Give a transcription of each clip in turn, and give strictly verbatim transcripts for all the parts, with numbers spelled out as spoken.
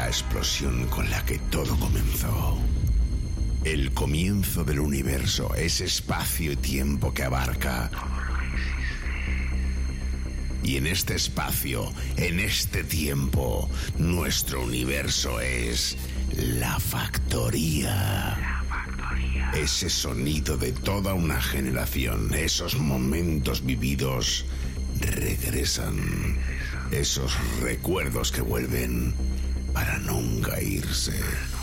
la explosión con la que todo comenzó. El comienzo del universo, ese espacio y tiempo que abarca. Y en este espacio, en este tiempo, nuestro universo es la factoría. Ese sonido de toda una generación, esos momentos vividos regresan. Esos recuerdos que vuelven para nunca irse.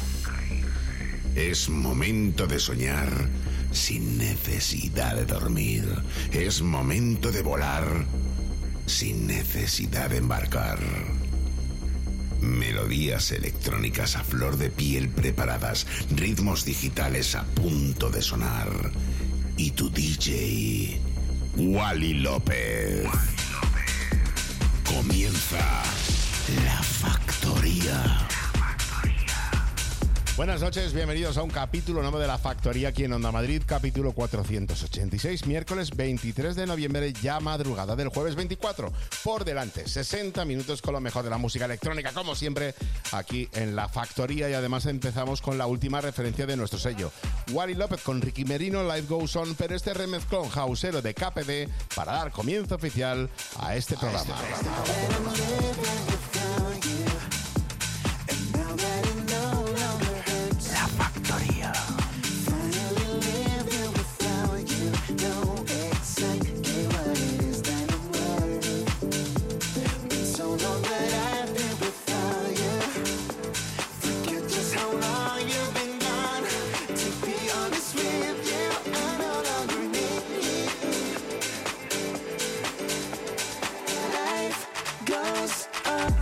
Es momento de soñar sin necesidad de dormir. Es momento de volar sin necesidad de embarcar. Melodías electrónicas a flor de piel preparadas, ritmos digitales a punto de sonar. Y tu D J, Wally López. Comienza La Factoría. Buenas noches, bienvenidos a un capítulo nuevo de La Factoría aquí en Onda Madrid, capítulo cuatrocientos ochenta y seis, miércoles veintitrés de noviembre, ya madrugada del jueves veinticuatro. Por delante, sesenta minutos con lo mejor de la música electrónica, como siempre, aquí en La Factoría. Y además empezamos con la última referencia de nuestro sello, Wally López con Ricky Merino, Life Goes On, pero este remezclón hausero de K P D para dar comienzo oficial a este programa. A este programa. Goes on.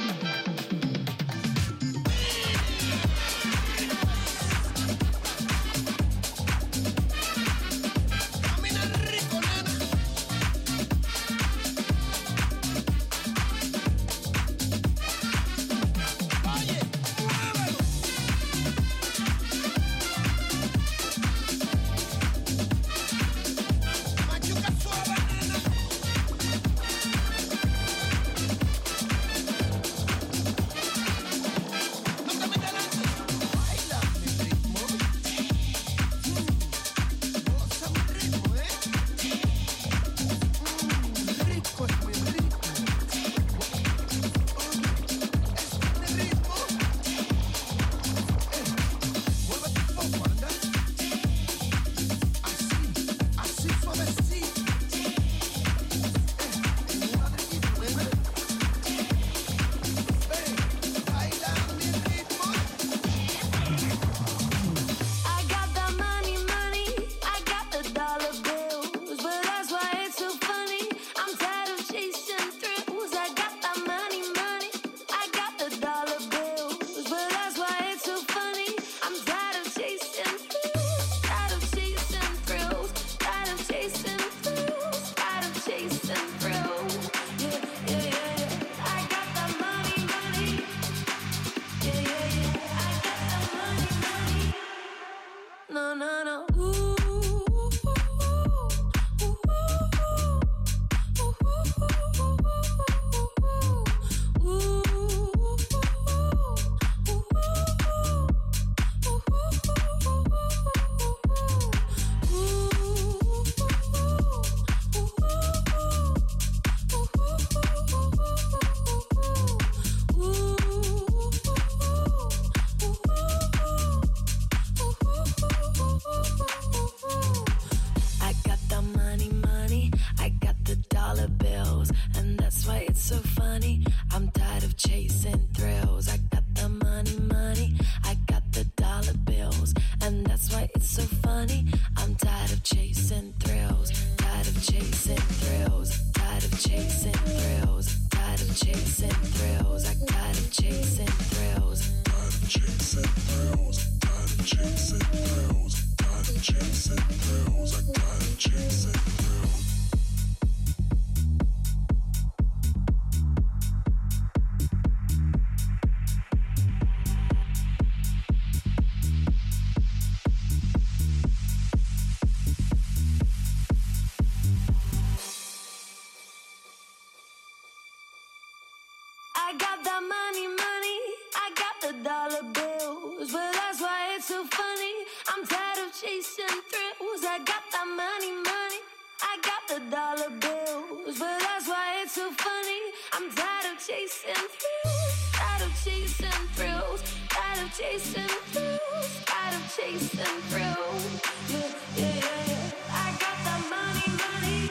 I got that money, money, I got the dollar bills, but that's why it's so funny. I'm tired of chasing thrills. I got that money, money, I got the dollar bills, but that's why it's so funny. I'm tired of chasing thrills, tired of chasing thrills, tired of chasing thrills, tired of chasing thrills. Yeah, yeah, yeah, yeah. I got that money, money.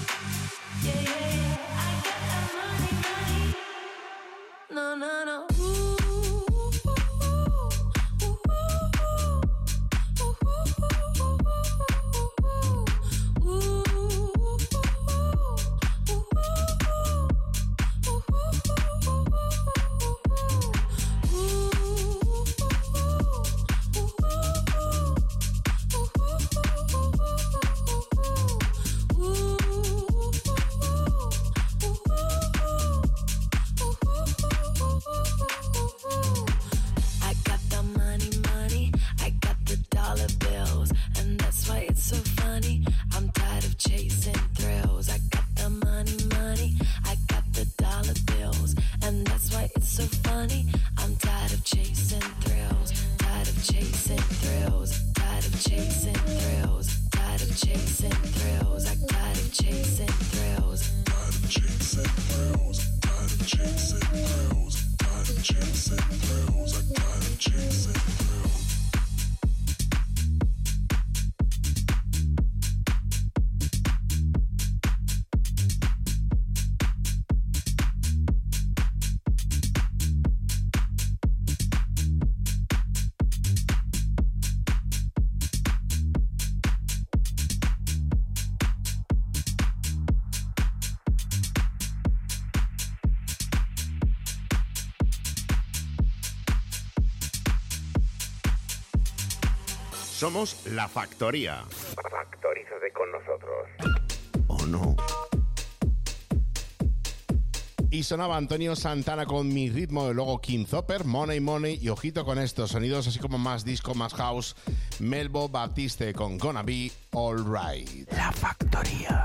Yeah, yeah, yeah. I got that money, money. No, no, no. Ooh. Somos La Factoría. Factorízate con nosotros. ¿O no? Y sonaba Antonio Santana con Mi Ritmo, y luego King Zopper, Money Money, y ojito con estos sonidos así como más disco, más house, Melbo Baptiste con Gonna Be Alright. La Factoría.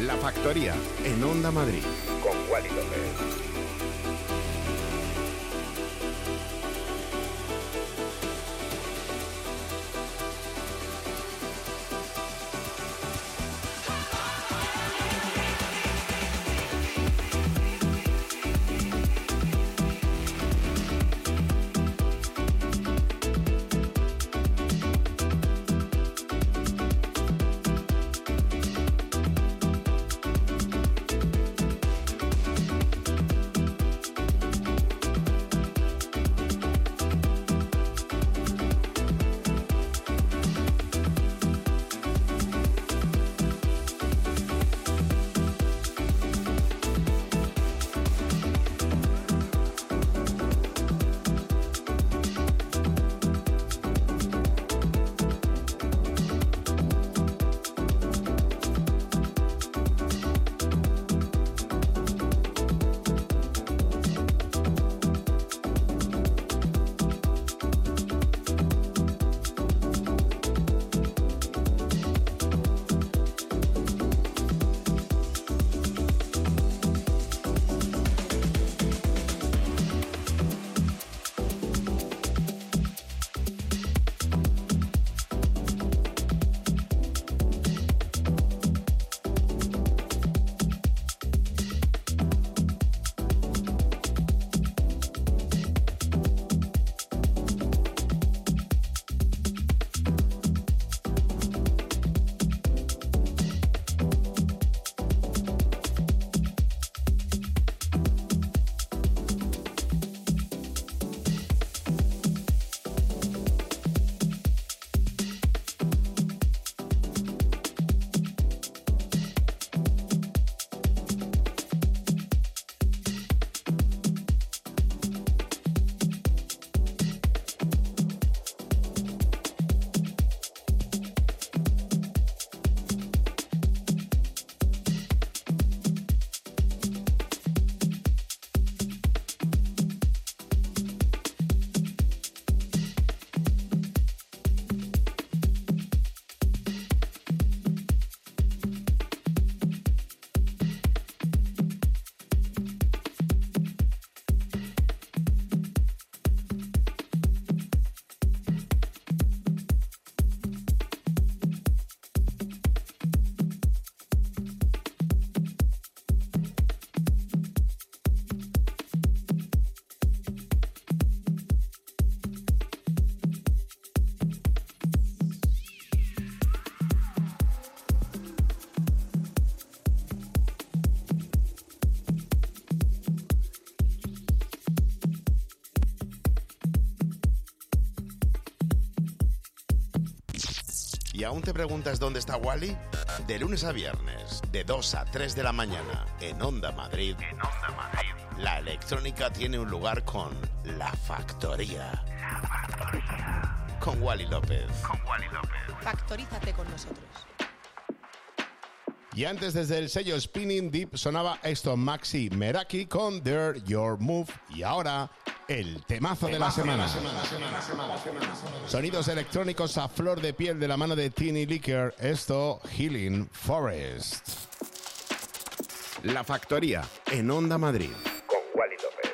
La Factoría, en Onda Madrid, con Wally López. ¿Y aún te preguntas dónde está Wally? De lunes a viernes, de dos a tres de la mañana, en Onda Madrid. En Onda Madrid. La electrónica tiene un lugar con La Factoría. La Factoría. Con Wally López. Con Wally López. Factorízate con nosotros. Y antes, desde el sello Spinning Deep, sonaba esto, Maxi Meraki con Dare Your Move. Y ahora, el temazo de la semana. Sonidos electrónicos a flor de piel de la mano de Tiny Liquor. Esto, Healing Forest. La Factoría, en Onda Madrid. Con Wally López.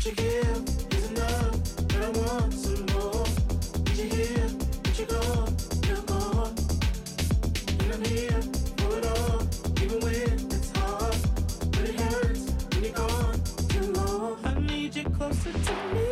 What you give is enough, but I want some more. Did you hear? What you gone? You're gone. And I'm here for it all, even when it's hard. But it hurts when you're gone too long. I need you closer to me.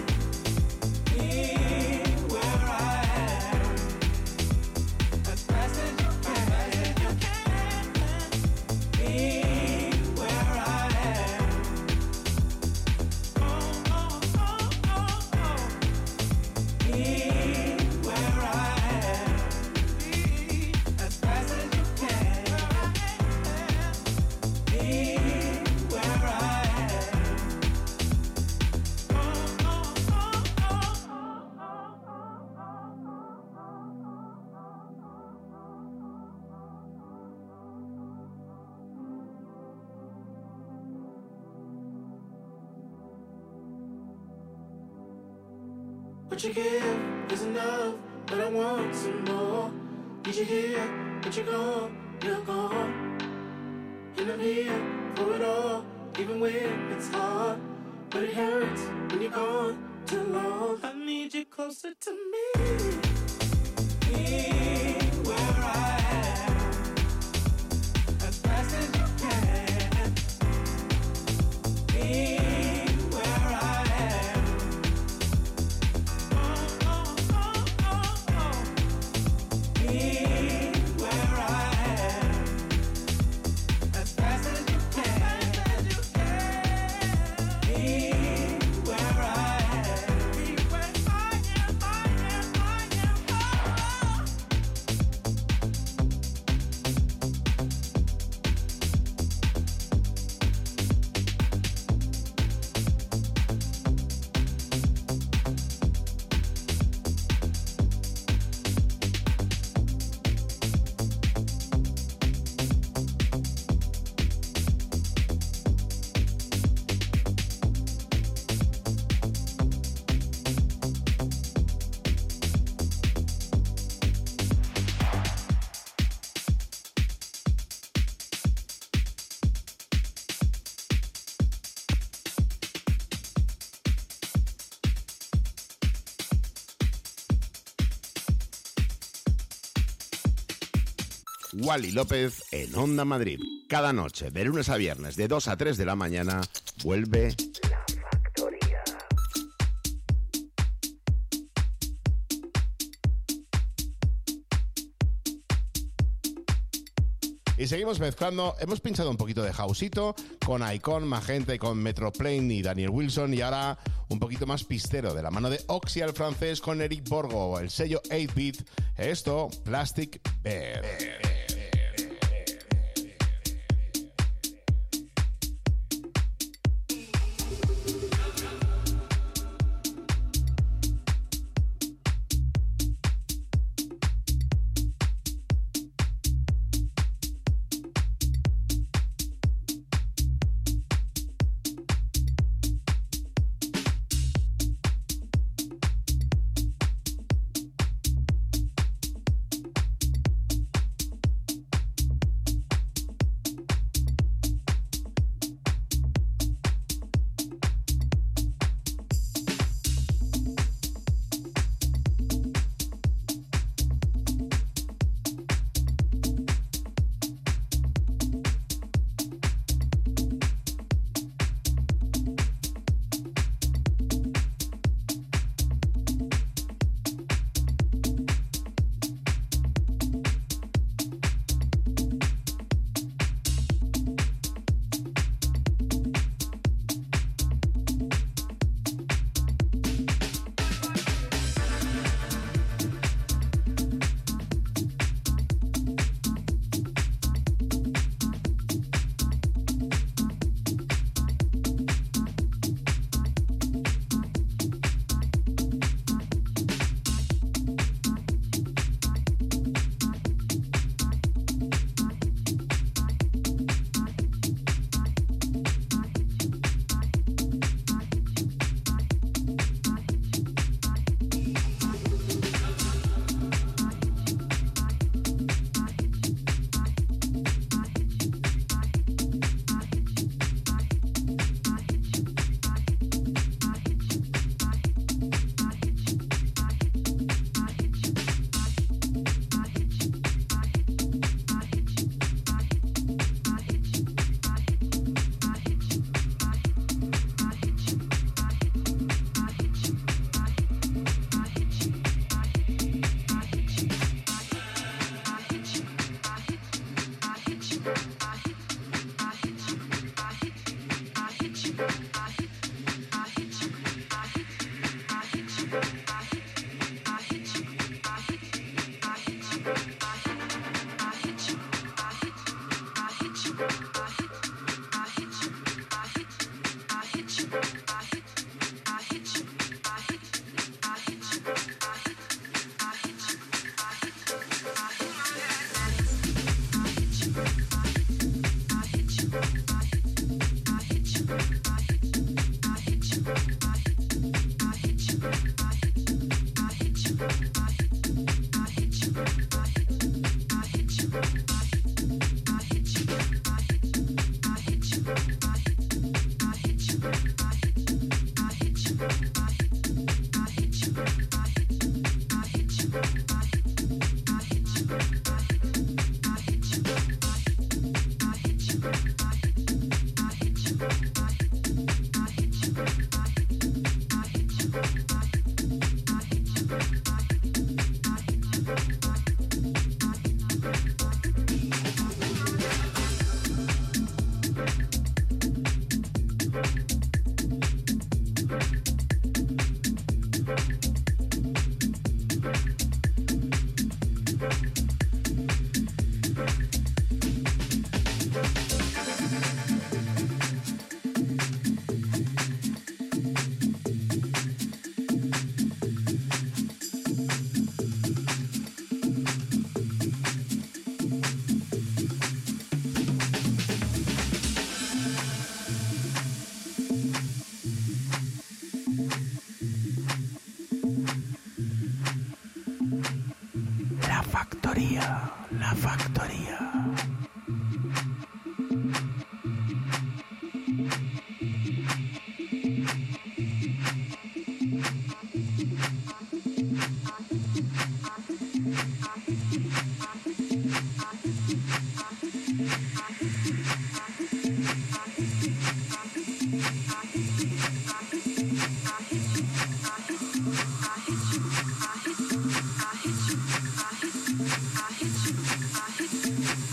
What you give is enough, but I want some more. Did you hear? But you're gone, you're gone. And I'm here for it all, even when it's hard. But it hurts when you're gone too long. I need you closer to me. Be where I am, as fast as you can. Be Wally López en Onda Madrid. Cada noche, de lunes a viernes, de dos a tres de la mañana, vuelve La Factoría. Y seguimos mezclando. Hemos pinchado un poquito de houseito con Icon, Magenta y con Metroplane y Daniel Wilson. Y ahora un poquito más pistero, de la mano de Oxy al francés con Eric Borgo, el sello ocho bit. Esto, Plastic Bear. factoría, la factoría. I hit you, I hit you, I hit you, I hit you.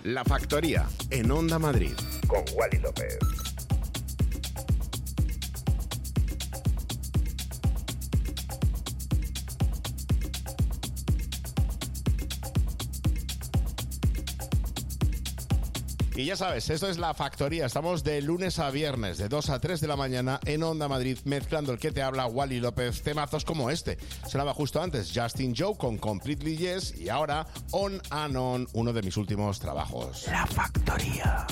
La Factoría, en Onda Madrid, con Wally López. Y ya sabes, esto es La Factoría. Estamos de lunes a viernes, de dos a tres de la mañana, en Onda Madrid, mezclando el que te habla, Wally López. Temazos como este. Sonaba justo antes Justin Joe con Completely Yes, y ahora On and On, uno de mis últimos trabajos. La Factoría.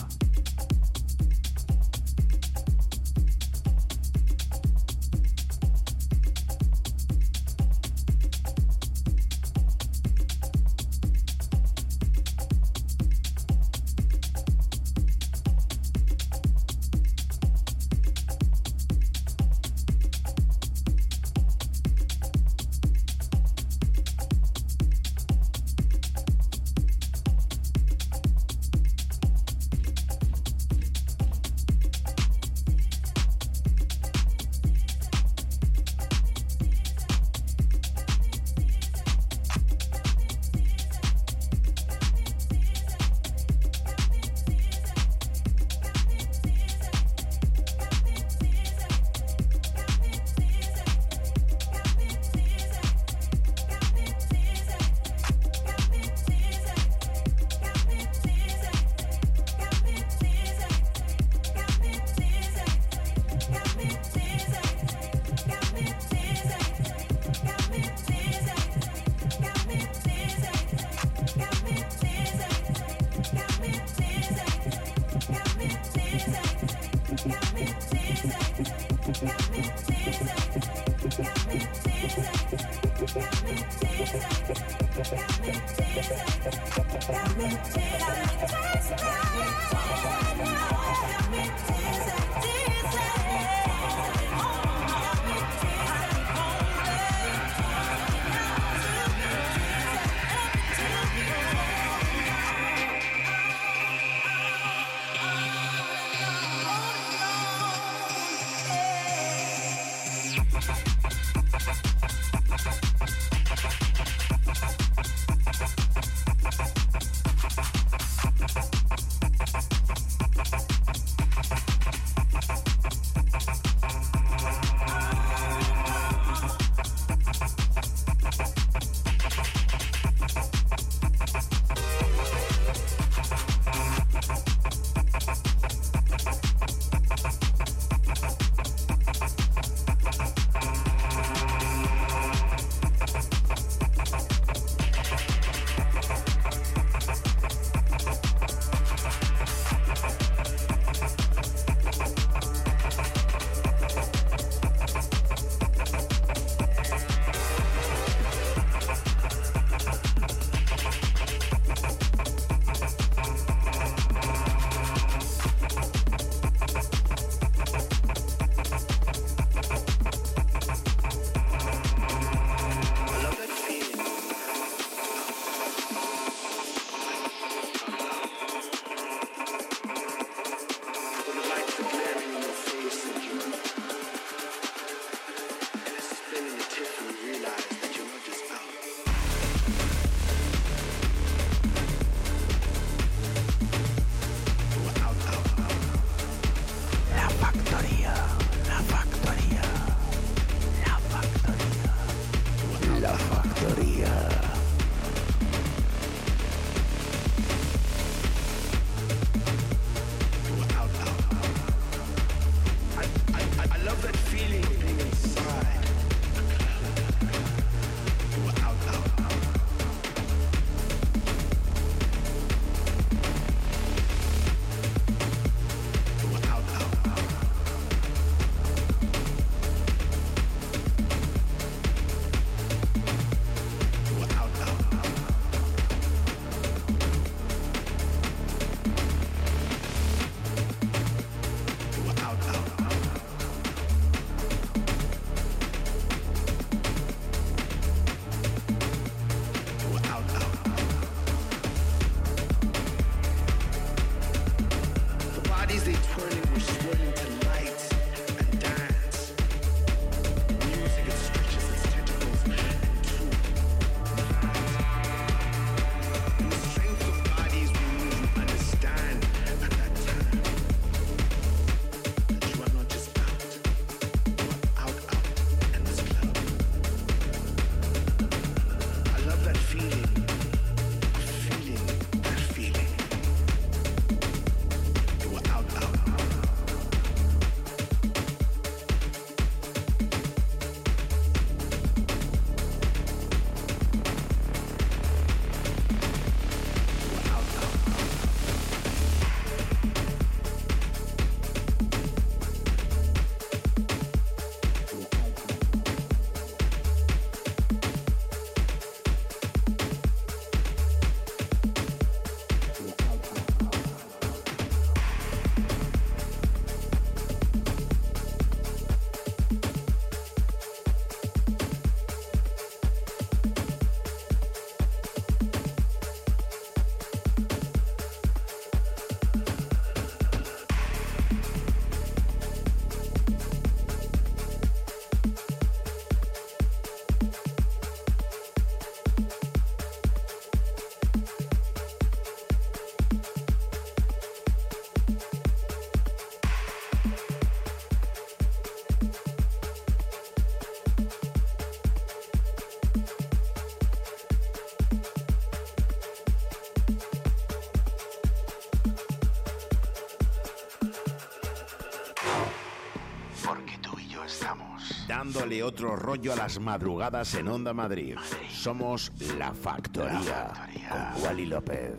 dándole otro rollo a las madrugadas en Onda Madrid. Somos La Factoría, La Factoría. Con Wally López.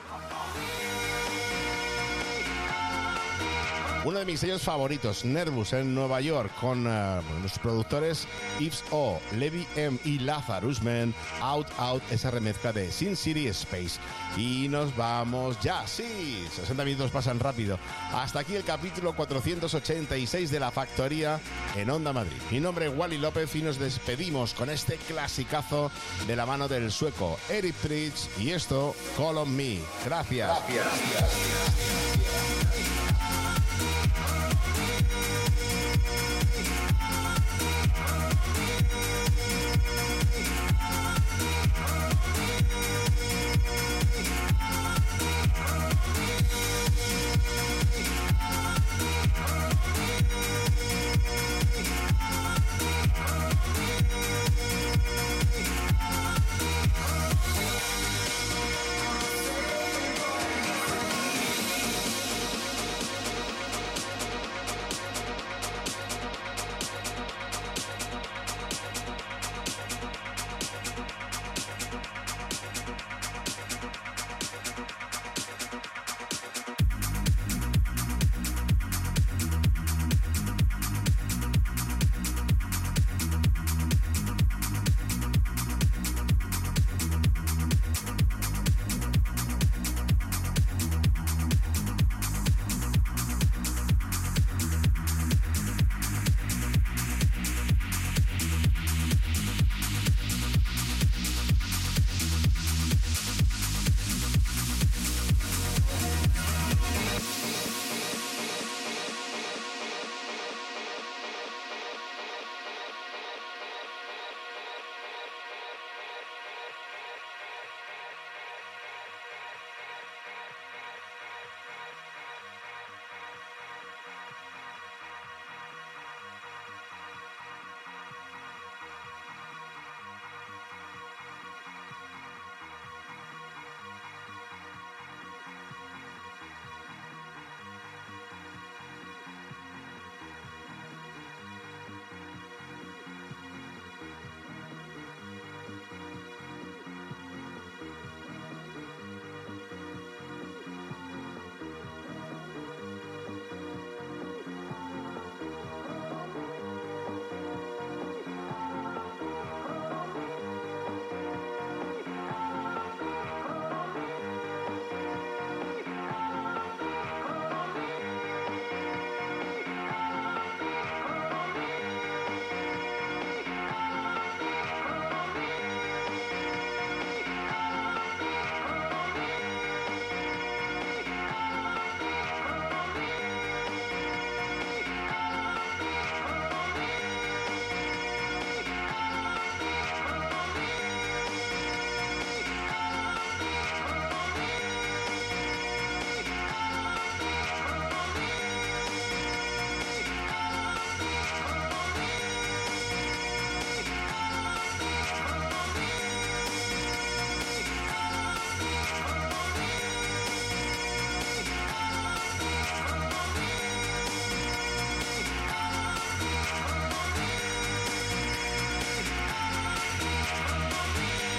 Uno de mis sellos favoritos, Nervous, en Nueva York, con uh, los productores Yves O, Levi M y Lazarus Man, Out Out, esa remezcla de Sin City Space. Y nos vamos ya, sí, sesenta minutos pasan rápido. Hasta aquí el capítulo cuatrocientos ochenta y seis de La Factoría en Onda Madrid. Mi nombre es Wally López y nos despedimos con este clasicazo de la mano del sueco Eric Prydz y esto, Call on Me. Gracias. Gracias. Gracias.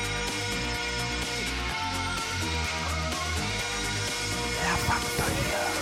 La Factoría.